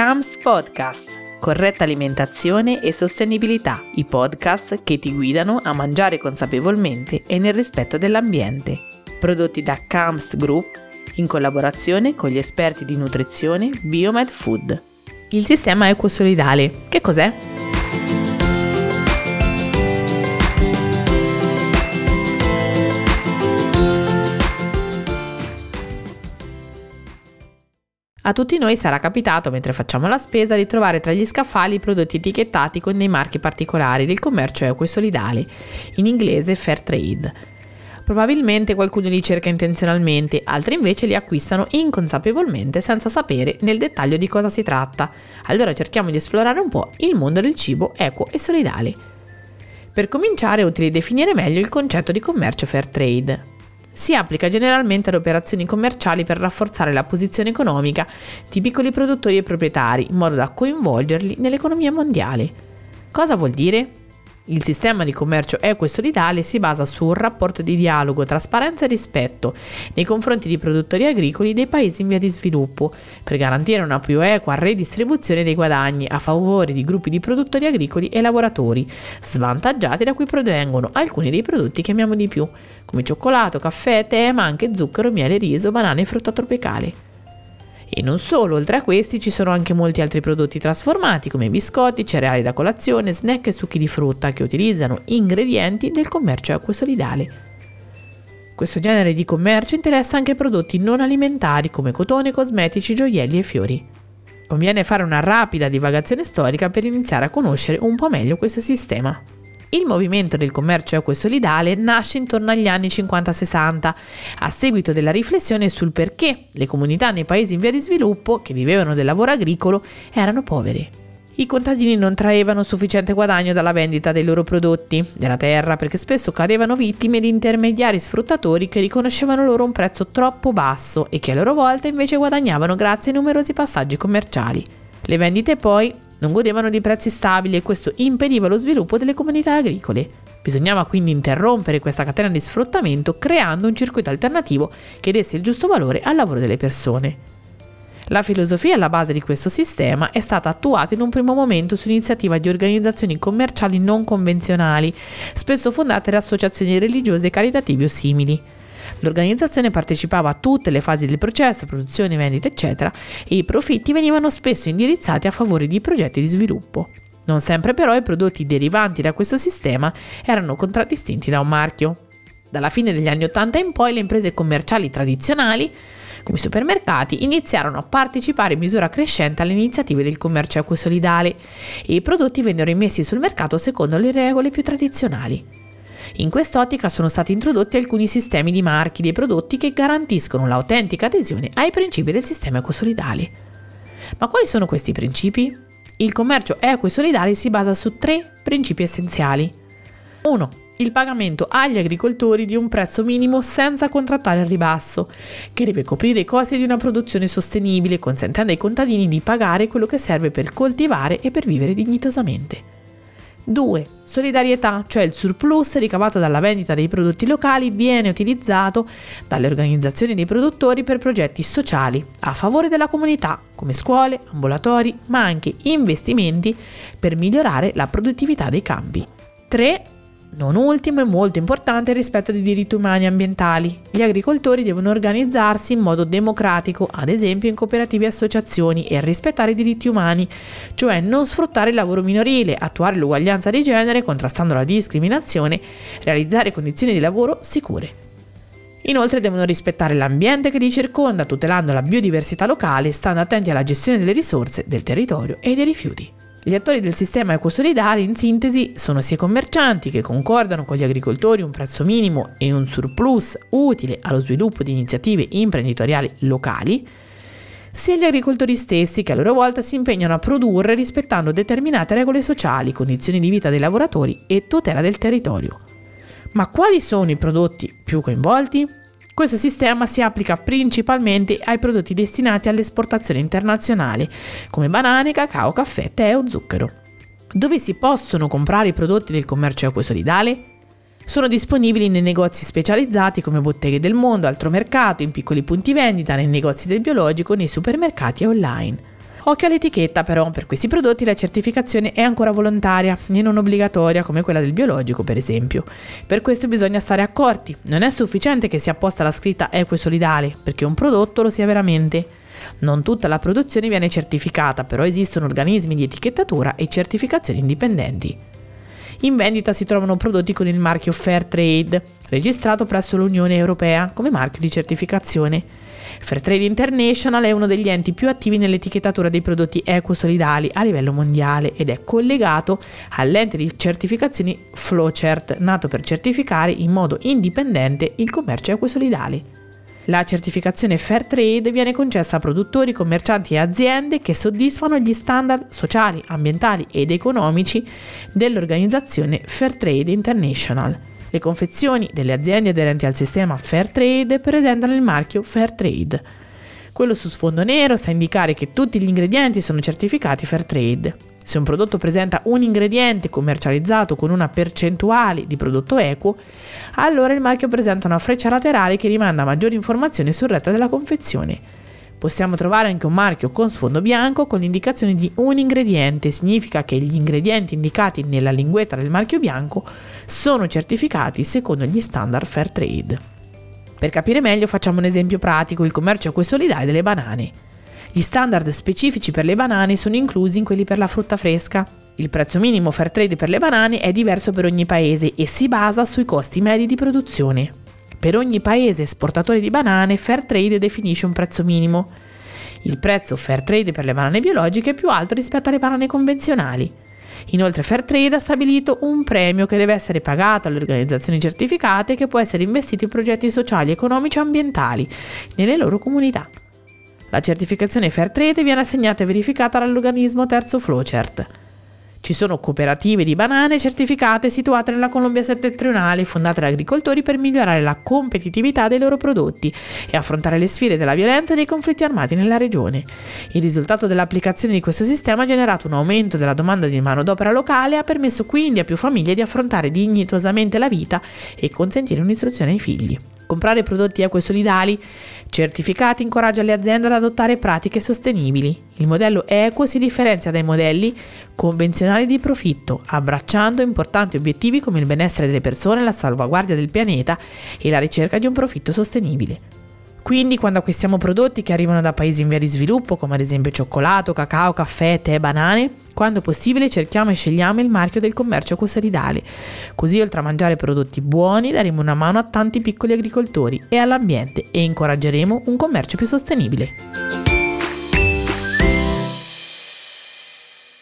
CAMS Podcast, corretta alimentazione e sostenibilità, i podcast che ti guidano a mangiare consapevolmente e nel rispetto dell'ambiente. Prodotti da CAMS Group in collaborazione con gli esperti di nutrizione Biomed Food. Il sistema ecosolidale, che cos'è? A tutti noi sarà capitato, mentre facciamo la spesa, di trovare tra gli scaffali prodotti etichettati con dei marchi particolari del commercio equo e solidale, in inglese Fair Trade. Probabilmente qualcuno li cerca intenzionalmente, altri invece li acquistano inconsapevolmente senza sapere nel dettaglio di cosa si tratta. Allora cerchiamo di esplorare un po' il mondo del cibo equo e solidale. Per cominciare è utile definire meglio il concetto di commercio Fair Trade. Si applica generalmente ad operazioni commerciali per rafforzare la posizione economica di piccoli produttori e proprietari, in modo da coinvolgerli nell'economia mondiale. Cosa vuol dire? Il sistema di commercio equo e solidale si basa su un rapporto di dialogo, trasparenza e rispetto nei confronti di produttori agricoli dei paesi in via di sviluppo, per garantire una più equa redistribuzione dei guadagni a favore di gruppi di produttori agricoli e lavoratori, svantaggiati da cui provengono alcuni dei prodotti che amiamo di più, come cioccolato, caffè, tè, ma anche zucchero, miele, riso, banane e frutta tropicale. E non solo, oltre a questi ci sono anche molti altri prodotti trasformati come biscotti, cereali da colazione, snack e succhi di frutta che utilizzano ingredienti del commercio equo e solidale. Questo genere di commercio interessa anche prodotti non alimentari come cotone, cosmetici, gioielli e fiori. Conviene fare una rapida divagazione storica per iniziare a conoscere un po' meglio questo sistema. Il movimento del commercio equo e solidale nasce intorno agli anni 50-60, a seguito della riflessione sul perché le comunità nei paesi in via di sviluppo, che vivevano del lavoro agricolo, erano povere. I contadini non traevano sufficiente guadagno dalla vendita dei loro prodotti, della terra, perché spesso cadevano vittime di intermediari sfruttatori che riconoscevano loro un prezzo troppo basso e che a loro volta invece guadagnavano grazie ai numerosi passaggi commerciali. Le vendite poi non godevano di prezzi stabili e questo impediva lo sviluppo delle comunità agricole. Bisognava quindi interrompere questa catena di sfruttamento creando un circuito alternativo che desse il giusto valore al lavoro delle persone. La filosofia alla base di questo sistema è stata attuata in un primo momento su iniziativa di organizzazioni commerciali non convenzionali, spesso fondate da associazioni religiose, caritative o simili. L'organizzazione partecipava a tutte le fasi del processo, produzione, vendita, eccetera, e i profitti venivano spesso indirizzati a favore di progetti di sviluppo. Non sempre però i prodotti derivanti da questo sistema erano contraddistinti da un marchio. Dalla fine degli anni '80 in poi le imprese commerciali tradizionali, come i supermercati, iniziarono a partecipare in misura crescente alle iniziative del commercio equo e solidale e i prodotti vennero immessi sul mercato secondo le regole più tradizionali. In quest'ottica sono stati introdotti alcuni sistemi di marchi dei prodotti che garantiscono l'autentica adesione ai principi del sistema ecosolidale. Ma quali sono questi principi? Il commercio equo e solidale si basa su 3 principi essenziali. 1. Il pagamento agli agricoltori di un prezzo minimo senza contrattare al ribasso, che deve coprire i costi di una produzione sostenibile, consentendo ai contadini di pagare quello che serve per coltivare e per vivere dignitosamente. 2. Solidarietà, cioè il surplus ricavato dalla vendita dei prodotti locali viene utilizzato dalle organizzazioni dei produttori per progetti sociali a favore della comunità, come scuole, ambulatori, ma anche investimenti per migliorare la produttività dei campi. 3. Non ultimo e molto importante il rispetto dei diritti umani e ambientali. Gli agricoltori devono organizzarsi in modo democratico, ad esempio in cooperative e associazioni, e rispettare i diritti umani, cioè non sfruttare il lavoro minorile, attuare l'uguaglianza di genere contrastando la discriminazione, realizzare condizioni di lavoro sicure. Inoltre devono rispettare l'ambiente che li circonda, tutelando la biodiversità locale, stando attenti alla gestione delle risorse, del territorio e dei rifiuti. Gli attori del sistema ecosolidale, in sintesi, sono sia i commercianti che concordano con gli agricoltori un prezzo minimo e un surplus utile allo sviluppo di iniziative imprenditoriali locali, sia gli agricoltori stessi che a loro volta si impegnano a produrre rispettando determinate regole sociali, condizioni di vita dei lavoratori e tutela del territorio. Ma quali sono i prodotti più coinvolti? Questo sistema si applica principalmente ai prodotti destinati all'esportazione internazionale, come banane, cacao, caffè, tè o zucchero. Dove si possono comprare i prodotti del commercio equo e solidale? Sono disponibili nei negozi specializzati come Botteghe del Mondo, Altromercato, in piccoli punti vendita, nei negozi del biologico, nei supermercati e online. Occhio all'etichetta però, per questi prodotti la certificazione è ancora volontaria e non obbligatoria come quella del biologico per esempio. Per questo bisogna stare accorti, non è sufficiente che sia posta la scritta equo e solidale, perché un prodotto lo sia veramente. Non tutta la produzione viene certificata, però esistono organismi di etichettatura e certificazioni indipendenti. In vendita si trovano prodotti con il marchio Fairtrade, registrato presso l'Unione Europea come marchio di certificazione. Fairtrade International è uno degli enti più attivi nell'etichettatura dei prodotti eco-solidali a livello mondiale ed è collegato all'ente di certificazioni Flowchart, nato per certificare in modo indipendente il commercio eco-solidale. La certificazione Fairtrade viene concessa a produttori, commercianti e aziende che soddisfano gli standard sociali, ambientali ed economici dell'organizzazione Fairtrade International. Le confezioni delle aziende aderenti al sistema Fairtrade presentano il marchio Fairtrade. Quello su sfondo nero sta a indicare che tutti gli ingredienti sono certificati Fairtrade. Se un prodotto presenta un ingrediente commercializzato con una percentuale di prodotto equo, allora il marchio presenta una freccia laterale che rimanda a maggiori informazioni sul retro della confezione. Possiamo trovare anche un marchio con sfondo bianco con l'indicazione di un ingrediente, significa che gli ingredienti indicati nella linguetta del marchio bianco sono certificati secondo gli standard Fairtrade. Per capire meglio facciamo un esempio pratico, il commercio eco-solidale delle banane. Gli standard specifici per le banane sono inclusi in quelli per la frutta fresca. Il prezzo minimo Fairtrade per le banane è diverso per ogni paese e si basa sui costi medi di produzione. Per ogni paese esportatore di banane, Fairtrade definisce un prezzo minimo. Il prezzo Fairtrade per le banane biologiche è più alto rispetto alle banane convenzionali. Inoltre Fairtrade ha stabilito un premio che deve essere pagato alle organizzazioni certificate e che può essere investito in progetti sociali, economici e ambientali nelle loro comunità. La certificazione Fairtrade viene assegnata e verificata dall'organismo terzo Flowchart. Ci sono cooperative di banane certificate situate nella Colombia settentrionale, fondate da agricoltori per migliorare la competitività dei loro prodotti e affrontare le sfide della violenza e dei conflitti armati nella regione. Il risultato dell'applicazione di questo sistema ha generato un aumento della domanda di manodopera locale e ha permesso quindi a più famiglie di affrontare dignitosamente la vita e consentire un'istruzione ai figli. Comprare prodotti eco-solidali certificati incoraggia le aziende ad adottare pratiche sostenibili. Il modello equo si differenzia dai modelli convenzionali di profitto, abbracciando importanti obiettivi come il benessere delle persone, la salvaguardia del pianeta e la ricerca di un profitto sostenibile. Quindi quando acquistiamo prodotti che arrivano da paesi in via di sviluppo, come ad esempio cioccolato, cacao, caffè, tè, banane, quando possibile cerchiamo e scegliamo il marchio del commercio eco-solidale. Così oltre a mangiare prodotti buoni daremo una mano a tanti piccoli agricoltori e all'ambiente e incoraggeremo un commercio più sostenibile.